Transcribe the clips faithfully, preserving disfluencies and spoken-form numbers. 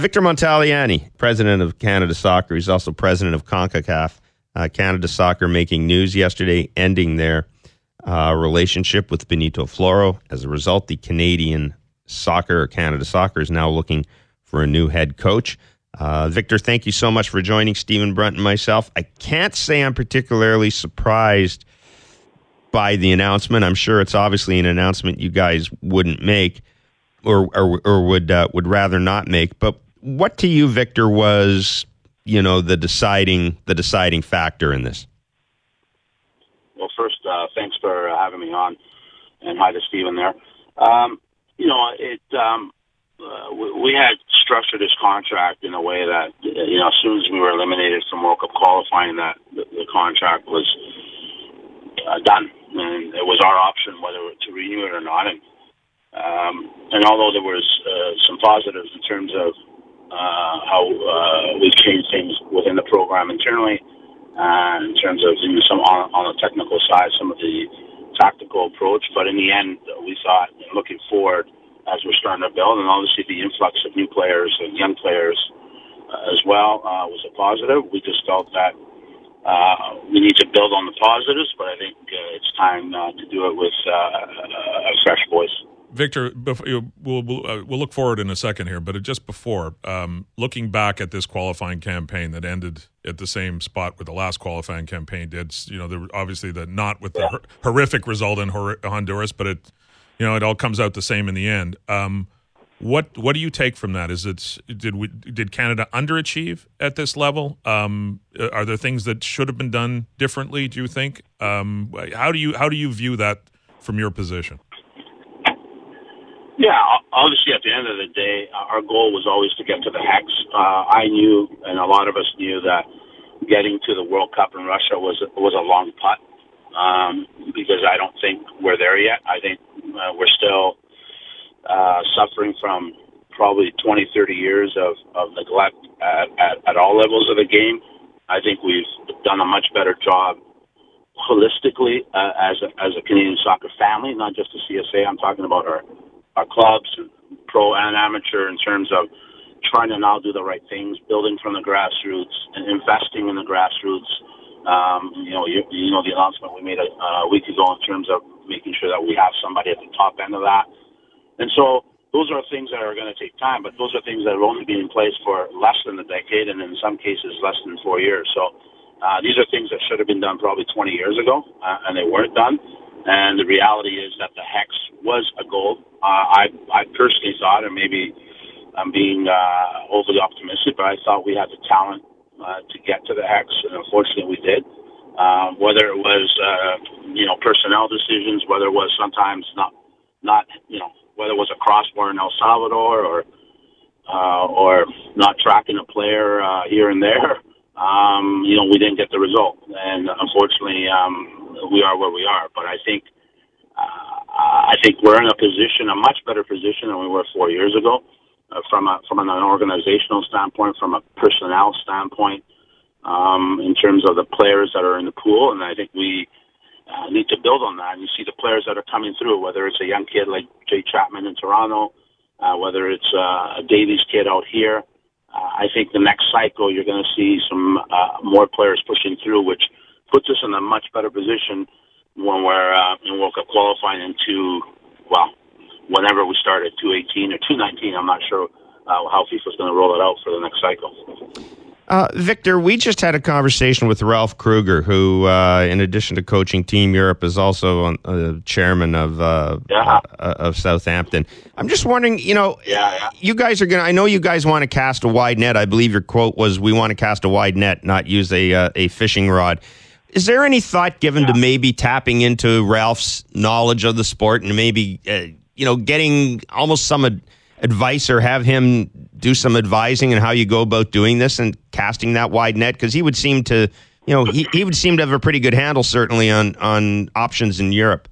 Victor Montaliani, president of Canada Soccer. He's also president of CONCACAF. Uh, Canada Soccer making news yesterday, ending their uh, relationship with Benito Floro. As a result, the Canadian Soccer, or Canada Soccer, is now looking for a new head coach. Uh, Victor, thank you so much for joining Stephen Brunt and myself. I can't say I'm particularly surprised by the announcement. I'm sure it's obviously an announcement you guys wouldn't make or or, or would uh, would rather not make. But what to you, Victor, was, you know, the deciding the deciding factor in this? Well, first, uh, thanks for having me on, and hi to Stephen there. Um, you know, it um, uh, we, we had structured this contract in a way that, you know, as soon as we were eliminated from World Cup qualifying, that the, the contract was uh, done, and it was our option whether to renew it or not. And um, and although there was uh, some positives in terms of uh, how uh, we've changed things within the program internally, uh, in terms of, you know, some on, on the technical side, some of the tactical approach, but in the end, we thought, looking forward as we're starting to build, and obviously the influx of new players and young players uh, as well uh, was a positive. We just felt that uh, we need to build on the positives, but I think uh, it's time uh, to do it with uh, a fresh voice. Victor, we'll, we'll, uh, we'll look forward in a second here, but just before, um, looking back at this qualifying campaign that ended at the same spot where the last qualifying campaign did, you know, there, obviously the not with the hor- horrific result in Hor- Honduras, but it, you know, it all comes out the same in the end. Um, what what do you take from that? Is it did we did Canada underachieve at this level? Um, are there things that should have been done differently? Do you think? Um, how do you how do you view that from your position? Yeah, obviously at the end of the day, our goal was always to get to the Hex. Uh, I knew, and a lot of us knew, that getting to the World Cup in Russia was was a long putt, um, because I don't think we're there yet. I think uh, we're still uh, suffering from probably twenty, thirty years of, of neglect at, at, at all levels of the game. I think we've done a much better job holistically uh, as, a, as a Canadian soccer family, not just the C S A. I'm talking about our our clubs, pro and amateur, in terms of trying to now do the right things, building from the grassroots and investing in the grassroots. Um, you know, you, you know the announcement we made a, a week ago in terms of making sure that we have somebody at the top end of that. And so those are things that are going to take time, but those are things that have only been in place for less than a decade, and in some cases less than four years. So uh, these are things that should have been done probably twenty years ago, uh, and they weren't done. And the reality is that the Hex was a goal. Uh, I, I personally thought, and maybe I'm being uh, overly optimistic, but I thought we had the talent uh, to get to the Hex, and unfortunately we did. Um, whether it was, uh, you know, personnel decisions, whether it was sometimes not, not, you know, whether it was a crossbar in El Salvador, or uh, or not tracking a player uh, here and there, um, you know, we didn't get the result, and unfortunately, um, we are where we are. But I think uh, I think we're in a position, a much better position than we were four years ago, uh, from a from an organizational standpoint, from a personnel standpoint, um, in terms of the players that are in the pool, and I think we uh, need to build on that. And you see the players that are coming through, whether it's a young kid like Jay Chapman in Toronto, uh, whether it's uh, a Davies kid out here. Uh, I think the next cycle you're going to see some uh, more players pushing through, which puts us in a much better position when we're uh, in World Cup qualifying into, well, whenever we start at two eighteen or two nineteen. I'm not sure uh, how FIFA's going to roll it out for the next cycle. Uh, Victor, we just had a conversation with Ralph Kruger, who, uh, in addition to coaching Team Europe, is also on, uh, chairman of uh, yeah. uh, of Southampton. I'm just wondering, you know, yeah, yeah. you guys are going to, I know you guys want to cast a wide net. I believe your quote was, we want to cast a wide net, not use a, uh, a fishing rod. Is there any thought given yeah. to maybe tapping into Ralph's knowledge of the sport and maybe, uh, you know, getting almost some ad- advice or have him do some advising on how you go about doing this and casting that wide net? Because he would seem to, you know, he, he would seem to have a pretty good handle, certainly, on, on options in Europe.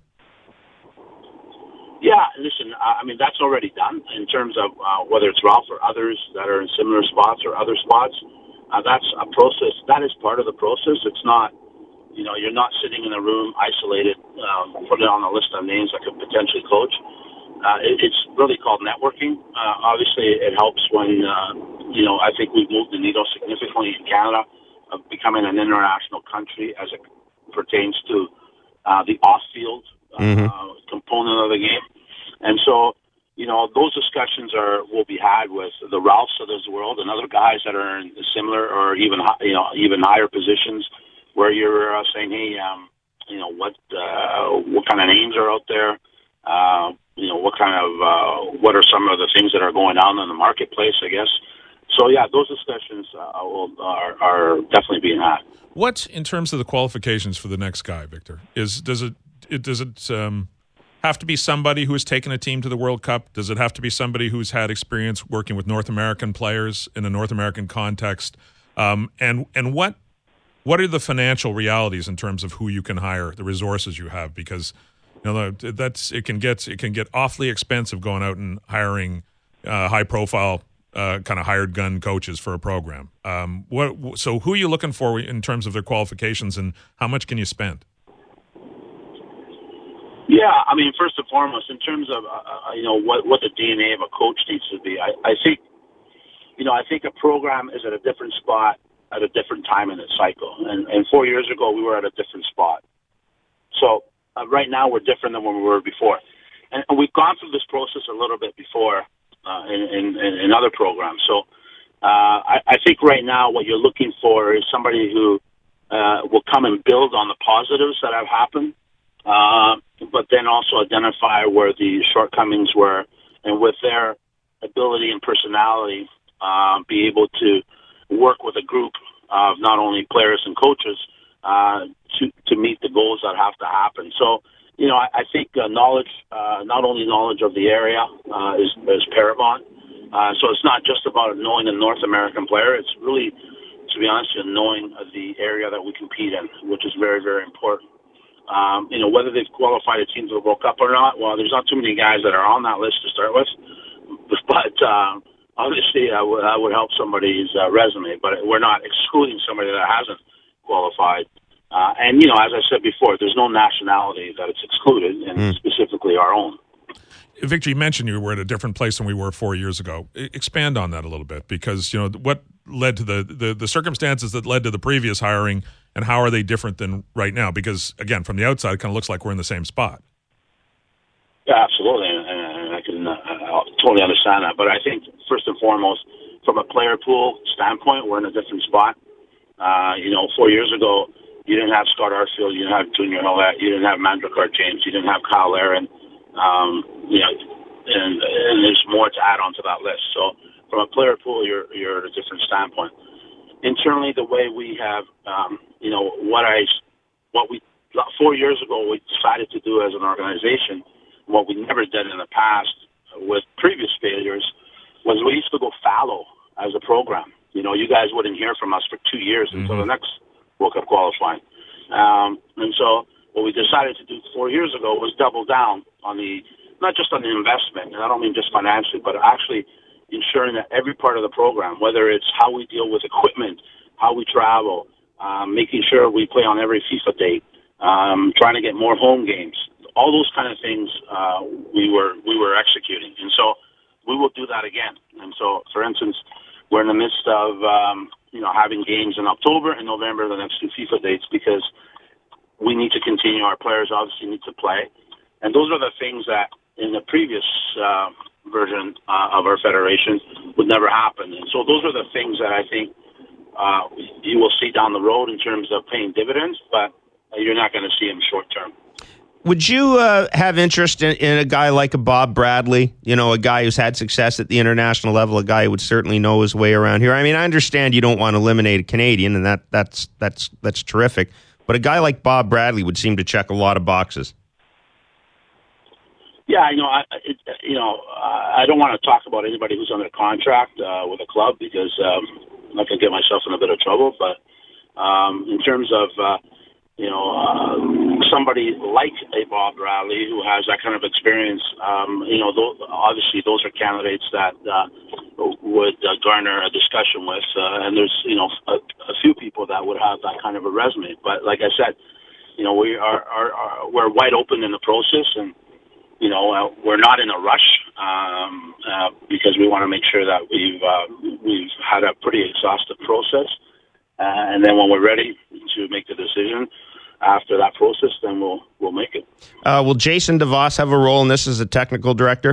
Yeah, listen, I mean, that's already done in terms of uh, whether it's Ralph or others that are in similar spots or other spots. Uh, that's a process. That is part of the process. It's not, you know, you're not sitting in a room isolated, um, put it on a list of names that could potentially coach. Uh, it, it's really called networking. Uh, obviously, it helps when uh, you know, I think we've moved the needle significantly in Canada of becoming an international country as it pertains to uh, the off-field uh, mm-hmm. component of the game. And so, you know, those discussions are will be had with the Ralphs of this world and other guys that are in similar or even, you know, even higher positions where you're uh, saying, hey, um, you know, what uh, what kind of names are out there? Uh, you know, what kind of, uh, what are some of the things that are going on in the marketplace, I guess. So, yeah, those discussions uh, will, are, are definitely being had. What, in terms of the qualifications for the next guy, Victor, is does it, it does it um, have to be somebody who has taken a team to the World Cup? Does it have to be somebody who's had experience working with North American players in a North American context? Um, and and what what are the financial realities in terms of who you can hire, the resources you have? Because you know that's it can get it can get awfully expensive going out and hiring uh, high profile uh, kind of hired gun coaches for a program. Um, what so who are you looking for in terms of their qualifications, and how much can you spend? Yeah, I mean, first and foremost, in terms of uh, you know what what the D N A of a coach needs to be, I, I think you know I think a program is at a different spot at a different time in its cycle, and, and four years ago we were at a different spot. So. Uh, right now, we're different than when we were before, and, and we've gone through this process a little bit before uh, in, in, in other programs. So, uh, I, I think right now what you're looking for is somebody who uh, will come and build on the positives that have happened, uh, but then also identify where the shortcomings were, and with their ability and personality, uh, be able to work with a group of not only players and coaches. Uh, to to meet the goals that have to happen. So, you know, I, I think uh, knowledge, uh, not only knowledge of the area, uh, is is paramount. Uh, so it's not just about knowing a North American player. It's really, to be honest, with you, knowing the area that we compete in, which is very, very important. Um, you know, whether they've qualified a team to the World Cup or not, well, there's not too many guys that are on that list to start with. But uh, obviously, I would I would help somebody's uh, resume. But we're not excluding somebody that hasn't qualified. Uh, and, you know, as I said before, there's no nationality that it's excluded, and mm. specifically our own. Victor, you mentioned you were at a different place than we were four years ago. Expand on that a little bit, because, you know, what led to the, the, the circumstances that led to the previous hiring, and how are they different than right now? Because, again, from the outside, it kind of looks like we're in the same spot. Yeah, absolutely, and, and I can uh, I totally understand that. But I think, first and foremost, from a player pool standpoint, we're in a different spot. Uh, you know, four years ago, you didn't have Scott Arfield, you didn't have Junior Hollett, you didn't have Mandrakar James, you didn't have Kyle Aaron, um, you know, and, and there's more to add on to that list. So from a player pool, you're you're at a different standpoint. Internally, the way we have, um, you know, what I, what we four years ago we decided to do as an organization, what we never did in the past with previous failures, was we used to go fallow as a program. You know, you guys wouldn't hear from us for two years mm-hmm. until the next World Cup qualifying. Um, and so what we decided to do four years ago was double down on the, not just on the investment, and I don't mean just financially, but actually ensuring that every part of the program, whether it's how we deal with equipment, how we travel, um, making sure we play on every FIFA date, um, trying to get more home games, all those kind of things uh, we were we were executing. And so we will do that again. And so, for instance, we're in the midst of, um, you know, having games in October and November, the next two FIFA dates, because we need to continue. Our players obviously need to play. And those are the things that in the previous uh, version uh, of our federation would never happen. And so those are the things that I think uh, you will see down the road in terms of paying dividends, but you're not going to see them short term. Would you uh, have interest in, in a guy like a Bob Bradley, you know, a guy who's had success at the international level, a guy who would certainly know his way around here? I mean, I understand you don't want to eliminate a Canadian, and that that's that's that's terrific. But a guy like Bob Bradley would seem to check a lot of boxes. Yeah, you know, I, it, you know, I don't want to talk about anybody who's under contract uh, with a club because um, I'm not going to get myself in a bit of trouble. But um, in terms of uh, you know, uh, somebody like a Bob Bradley who has that kind of experience, um, you know, th- obviously those are candidates that uh, would uh, garner a discussion with. Uh, and there's, you know, a, a few people that would have that kind of a resume. But like I said, you know, we are, are, are we're wide open in the process, and you know, uh, we're not in a rush um, uh, because we want to make sure that we've uh, we've had a pretty exhaustive process, uh, and then when we're ready to make the decision after that process, then we'll we'll make it. Uh, will Jason DeVos have a role in this as a technical director?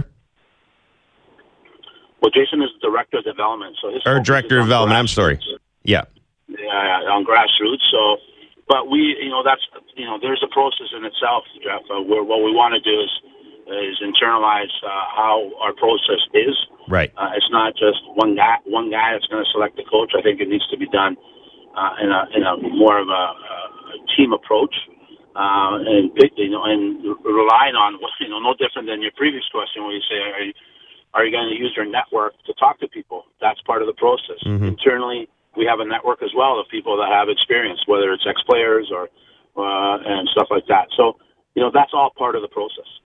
Well, Jason is the director of development, so his or director of development. I'm sorry. Yeah. Yeah, on grassroots. So, but we, you know, that's you know, there's a process in itself, Jeff. Uh, where what we want to do is is internalize uh, how our process is. Right. Uh, it's not just one guy one guy that's going to select the coach. I think it needs to be done uh, in a in a more of a, a team approach, uh, and you know, and relying on you know, no different than your previous question where you say, are you, are you going to use your network to talk to people? That's part of the process. Mm-hmm. Internally, we have a network as well of people that have experience, whether it's ex-players or uh, and stuff like that. So, you know, that's all part of the process.